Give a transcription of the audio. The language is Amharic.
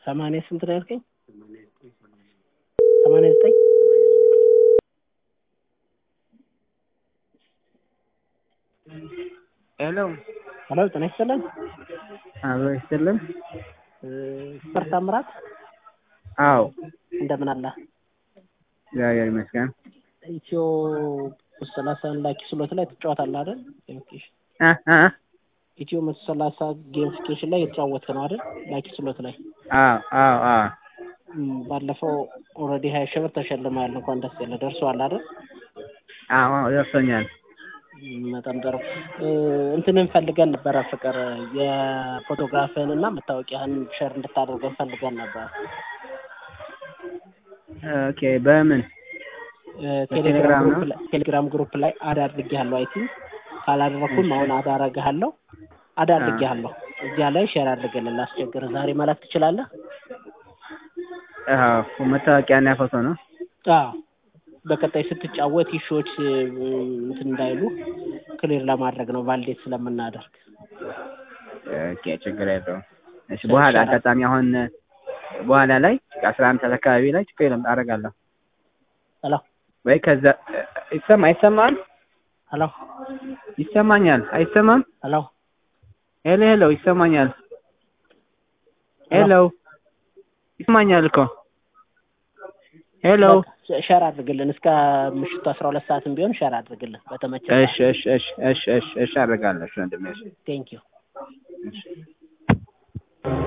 80 ስንት ነው ያልከኝ? 89 ሄሎ ሄሎ ጤና ይስጥልኝ። አብሮ ይስጥልን። ሱፐር ታምራት አዎ እንደምን አለ? እግዚአብሔር ይመስገን። ኢትዮ 30 ላኪ ስሎት ላይ ትጫወታለህ አይደል? ኢትዮ 130 ጌምፊኬሽን ላይ የተጫወትክ ነው አይደል? ላኪ ስሎት ላይ አዎ ባለፈው ኦልሬዲ 20 ሺህ ብር ተሸልመሃል። እንኳን ደስ ያለህ። ደርሷል አይደል? አዎ ደርሶኛል። በጣም ጥሩ። እንትንን ፈልገን ነበር ፍቅር የፎቶግራፍህን እና መታወቂያህን ሼር እንድታደርገን ፈልገን ነበር። ኦኬ በምን ቴሌግራም ግሩፕ ላይ አድ አድርጌሃለሁ። አይ ቲንክ ካላደረኩም አሁን አድ አደርግሃለሁ። አድ አድርጌሃለሁ። እዚያ ላይ ሼር አድርገልን። ላስቸግርህ ዛሬ መላክ ትችላለህ? አዎ መታወቂያና ፎቶ ነው። አዎ በቀጣይ ስትጫወት ኢሹዎች እንትን እንዳይሉ ክሊር ለማድረግ ነው ቫሊዴት ስለምናደርግ። ኦኬ ችግር የለውም። እሺ በኋላ አጋጣሚ አሁን በኋላ ላይ 11 ሰዓት አካባቢ ላይ ችግር የለም አደርጋለሁ። ሄሎ ወይ ከዛ ይሰማል? ሄሎ ይሰማኛል? አይሰማም? ሄሎ ሄሎ ይሰማኛል? ሄሎ ይሰማኛል እኮ ሄሎ ሼር አድርግልን። እስከ ምሽቱ 12 ሰዓትም ቢሆን ሼር አድርግልን በተመቸ። እሺ አደርጋለሁ። እሺ ወንድሜ። ቴንክ ዩ። እሺ